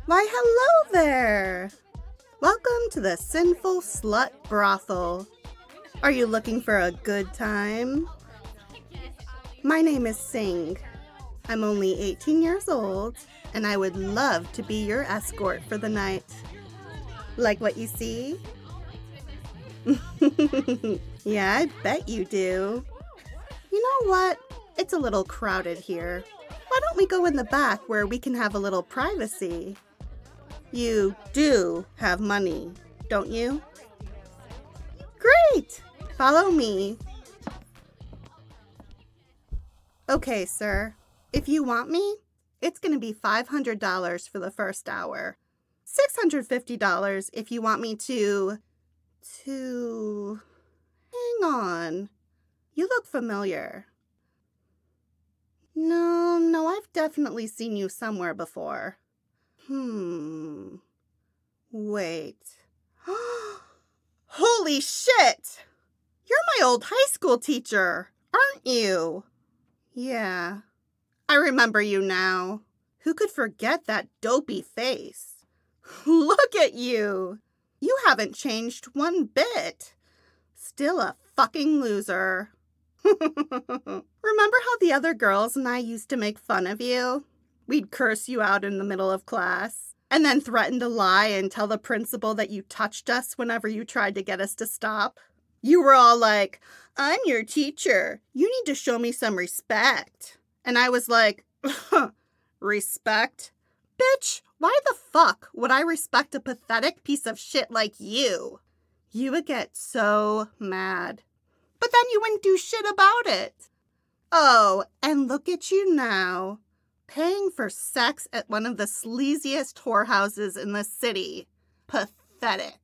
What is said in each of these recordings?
Why, hello there! Welcome to the Sinful Slut Brothel. Are you looking for a good time? My name is Singh. I'm only 18 years old, and I would love to be your escort for the night. Like what you see? Yeah, I bet you do. You know what? It's a little crowded here. Why don't we go in the back where we can have a little privacy? You do have money, don't you? Great! Follow me. Okay, sir. If you want me, it's going to be $500 for the first hour. $650 if you want me to... Hang on. You look familiar. No, I've definitely seen you somewhere before. Wait. Holy shit! You're my old high school teacher, aren't you? Yeah, I remember you now. Who could forget that dopey face? Look at you! You haven't changed one bit. Still a fucking loser. Remember how the other girls and I used to make fun of you? We'd curse you out in the middle of class, and then threaten to lie and tell the principal that you touched us whenever you tried to get us to stop. You were all like, I'm your teacher. You need to show me some respect. And I was like, respect? Bitch, why the fuck would I respect a pathetic piece of shit like you? You would get so mad. But then you wouldn't do shit about it. Oh, and look at you now. Paying for sex at one of the sleaziest whorehouses in the city. Pathetic.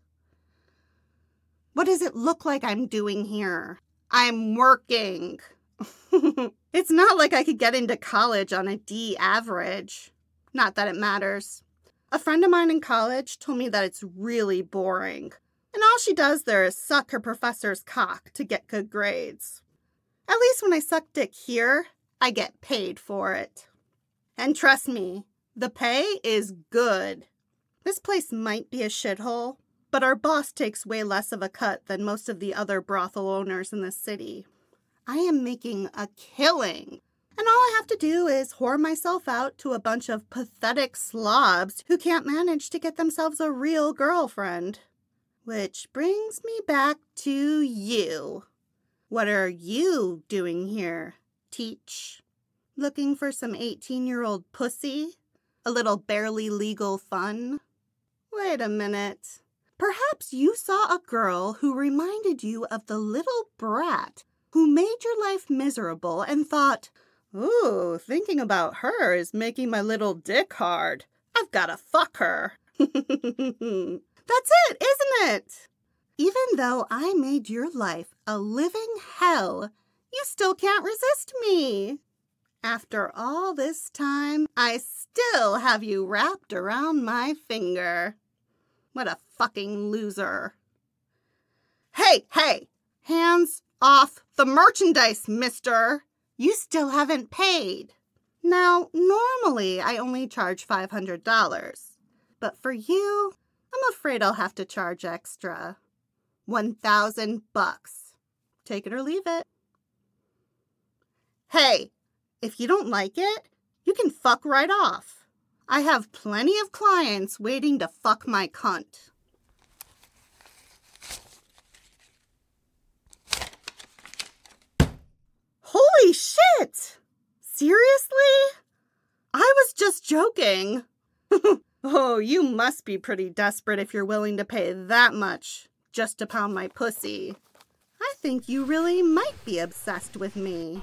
What does it look like I'm doing here? I'm working. It's not like I could get into college on a D average. Not that it matters. A friend of mine in college told me that it's really boring. And all she does there is suck her professor's cock to get good grades. At least when I suck dick here, I get paid for it. And trust me, the pay is good. This place might be a shithole, but our boss takes way less of a cut than most of the other brothel owners in the city. I am making a killing. And all I have to do is whore myself out to a bunch of pathetic slobs who can't manage to get themselves a real girlfriend. Which brings me back to you. What are you doing here, Teach? Looking for some 18-year-old pussy? A little barely legal fun? Wait a minute. Perhaps you saw a girl who reminded you of the little brat who made your life miserable and thought, ooh, thinking about her is making my little dick hard. I've gotta fuck her. That's it, isn't it? Even though I made your life a living hell, you still can't resist me. After all this time, I still have you wrapped around my finger. What a fucking loser. Hey! Hands off the merchandise, mister! You still haven't paid. Now, normally I only charge $500. But for you, I'm afraid I'll have to charge extra. $1,000. Take it or leave it. Hey, if you don't like it, you can fuck right off. I have plenty of clients waiting to fuck my cunt. Holy shit! Seriously? I was just joking. Oh, you must be pretty desperate if you're willing to pay that much just to pound my pussy. I think you really might be obsessed with me.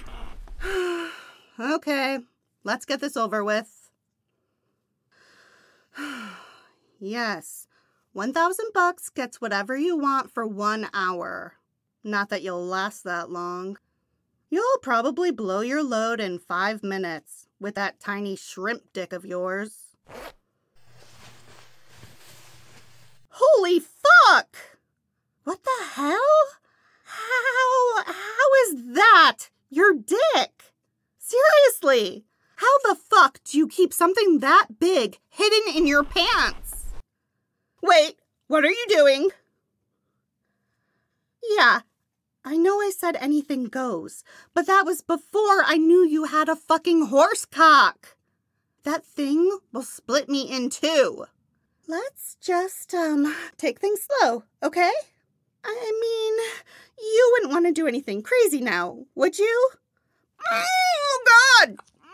Okay, let's get this over with. Yes, $1,000 gets whatever you want for 1 hour. Not that you'll last that long. You'll probably blow your load in 5 minutes with that tiny shrimp dick of yours. Holy fuck! What the hell? How is that your dick? Seriously, How the fuck do you keep something that big hidden in your pants? Wait, what are you doing? Yeah, I know I said anything goes, but that was before I knew you had a fucking horse cock. That thing will split me in two. Let's just, take things slow, okay? I mean, you wouldn't want to do anything crazy now, would you? Oh, God!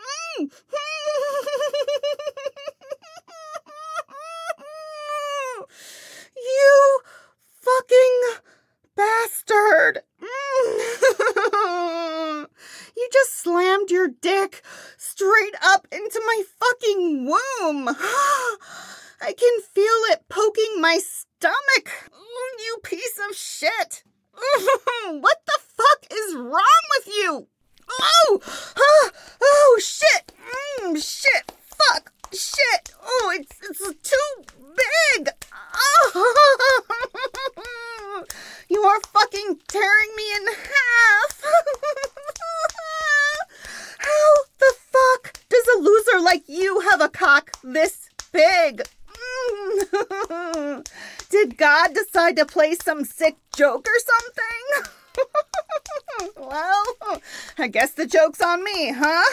You fucking bastard! You just slammed your dick straight up into my fucking womb. I can feel it poking my stomach. You piece of shit. What the fuck is wrong with you? Oh, shit. Shit. Fuck. Shit. Oh, it's too big. Oh. You are fucking tearing me in half. How the fuck does a loser like you have a cock this big? Did God decide to play some sick joke or something? Well, I guess the joke's on me, huh?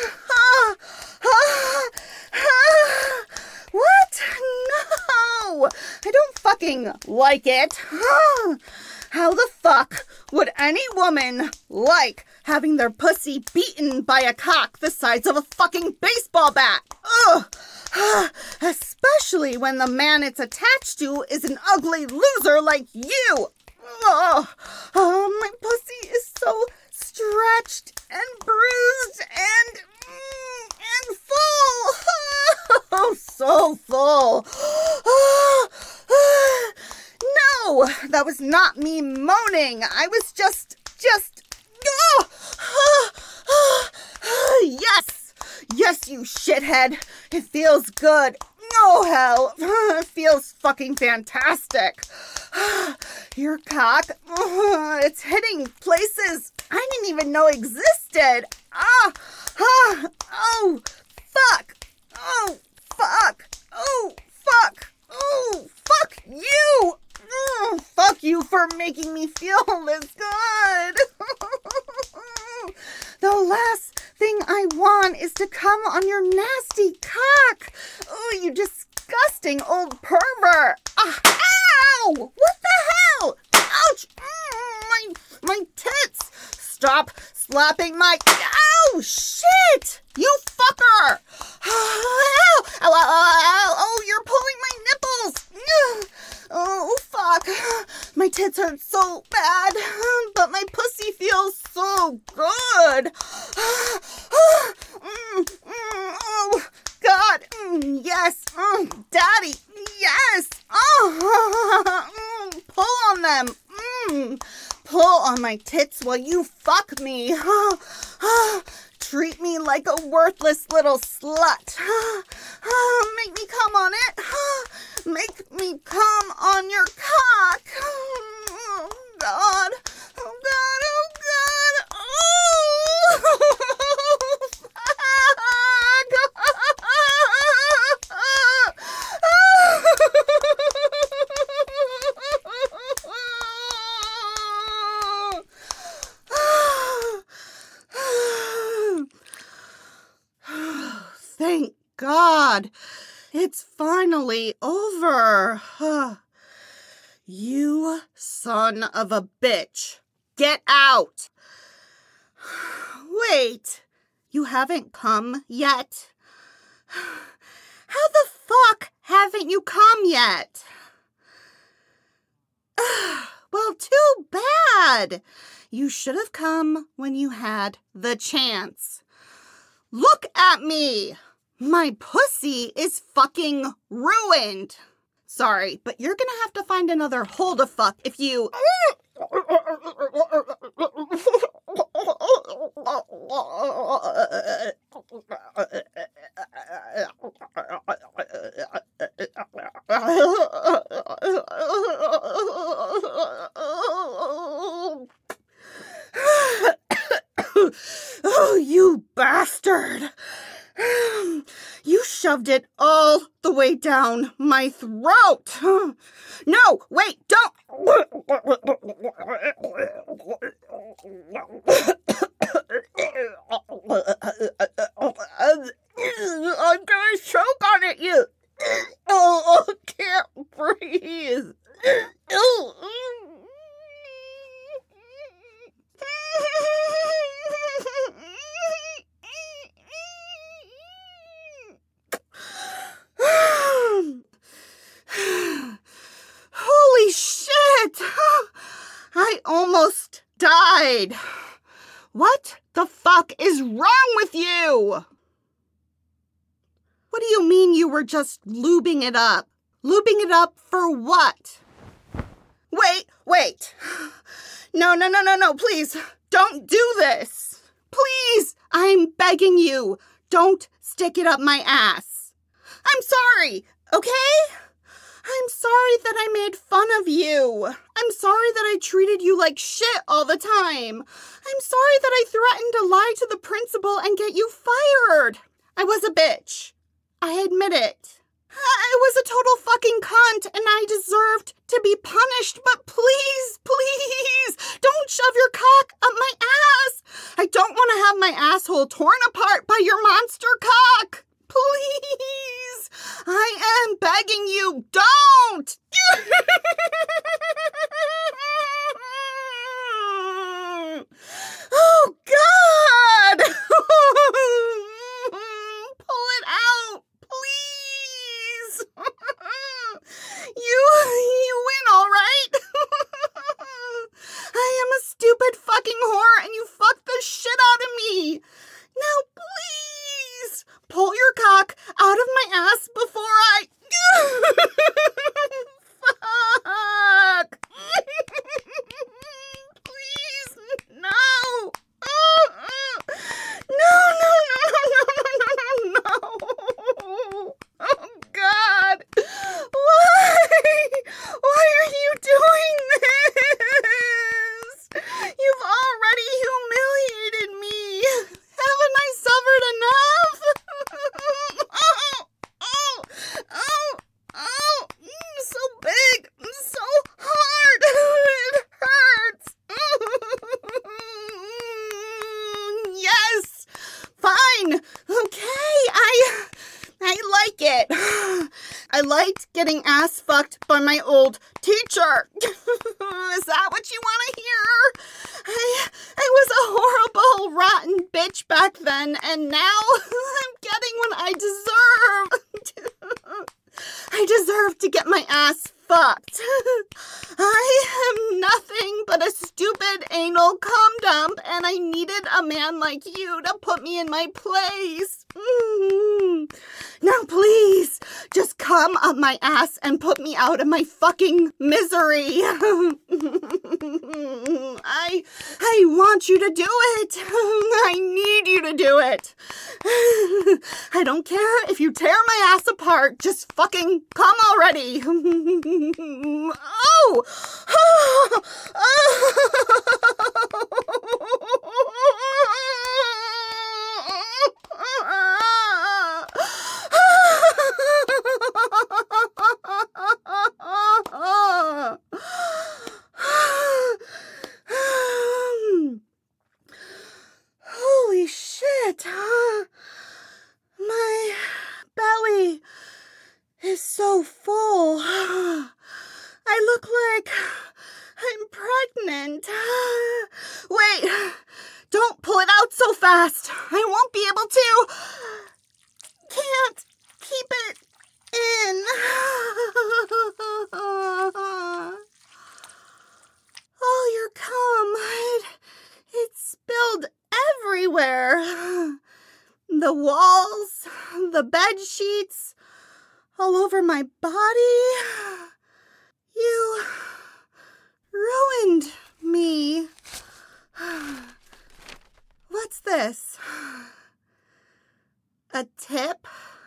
What? No! I don't fucking like it. How the fuck would any woman like having their pussy beaten by a cock the size of a fucking baseball bat? Ugh! Especially when the man it's attached to is an ugly loser like you. Oh, my pussy is so stretched and bruised and full. Oh, so full. No, that was not me moaning. I was just. Yes, you shithead. It feels good. Oh, hell. It feels fucking fantastic. Your cock, it's hitting places I didn't even know existed. Oh, fuck. Oh, fuck. Oh, fuck. Oh, fuck you. Fuck you for making me feel this good. The last thing I want is to come on your nasty cock. Oh, you disgusting old pervert. Ow! What the hell? Ouch! My tits. Stop slapping my... Ow! Shit! You fucker! Ow! Oh, you're pulling my nipples. Oh, fuck. My tits hurt so bad, but my pussy feels so good. Oh, God. Yes. Daddy. Yes. Pull on them. Pull on my tits while you fuck me. Treat me like a worthless little slut. Make me come on it. Make me come on your cock. Oh, God. Oh, God. Oh, God. Thank God. It's finally over. You son of a bitch. Get out. Wait, you haven't come yet? How the fuck haven't you come yet? Well, too bad. You should have come when you had the chance. Look at me. My pussy is fucking ruined. Sorry, but you're gonna have to find another hole to fuck if you... Oh, you bastard! shoved it all the way down my throat. No, wait, don't. I'm gonna choke on it, you. Oh, I can't breathe. Holy shit! I almost died. What the fuck is wrong with you? What do you mean you were just lubing it up? Lubing it up for what? Wait. No, please. Don't do this. Please, I'm begging you. Don't stick it up my ass. I'm sorry, okay? I'm sorry that I made fun of you. I'm sorry that I treated you like shit all the time. I'm sorry that I threatened to lie to the principal and get you fired. I was a bitch. I admit it. I was a total fucking cunt and I deserved to be punished, but please, don't shove your cock up my ass. I don't want to have my asshole torn apart by your monster cock. Please, I am begging you, don't! Oh, God! Pull it out, please! You win, all right? I am a stupid fucking whore and you fucked the shit out of me. Now, please, pull your cock out of my ass before I... Fuck! Please, no! No! Oh, God! Why are you doing this? You've already humiliated me. Haven't I suffered enough? So big, so hard, it hurts. Yes, fine, okay, I like it. I liked getting ass fucked by my old teacher. Is that what you want to hear? I was a horrible, rotten bitch back then, and now I'm getting what I deserve. I deserve to get my ass fucked. I am nothing but a stupid anal cum dump, and I needed a man like you to put me in my place. Now please, just come up my ass and put me out of my fucking misery. I want you to do it. I need you to do it. I don't care if you tear my ass apart. Just fucking come already. Oh! Holy shit. My belly is so full. I look like I'm pregnant. Wait, don't pull it out so fast. I won't be able to. Can't keep it in. All your cum, it spilled everywhere. The walls, the bed sheets, all over my body. You ruined me. What's this? A tip?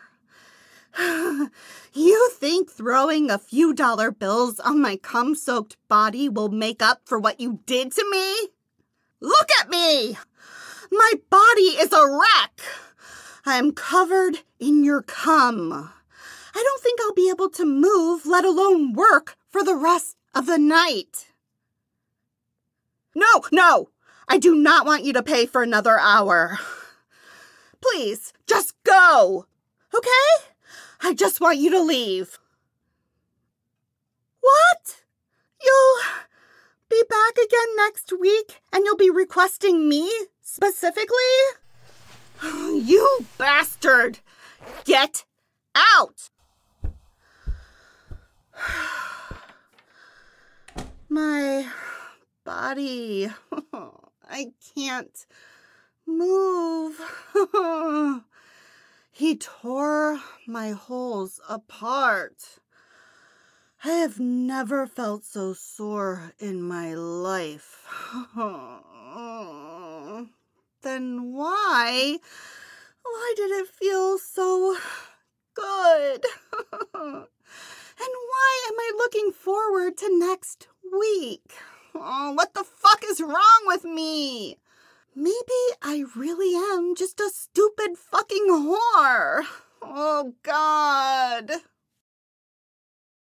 You think throwing a few dollar bills on my cum-soaked body will make up for what you did to me? Look at me! My body is a wreck! I am covered in your cum. I don't think I'll be able to move, let alone work, for the rest of the night. No! I do not want you to pay for another hour. Please, just go, okay? I just want you to leave. What? You'll be back again next week and you'll be requesting me specifically? You bastard! Get out! My body. I can't move. He tore my holes apart. I have never felt so sore in my life. Then why did it feel so good? And why am I looking forward to next week? Oh, what the fuck is wrong with me? Maybe I really am just a stupid fucking whore. Oh, God.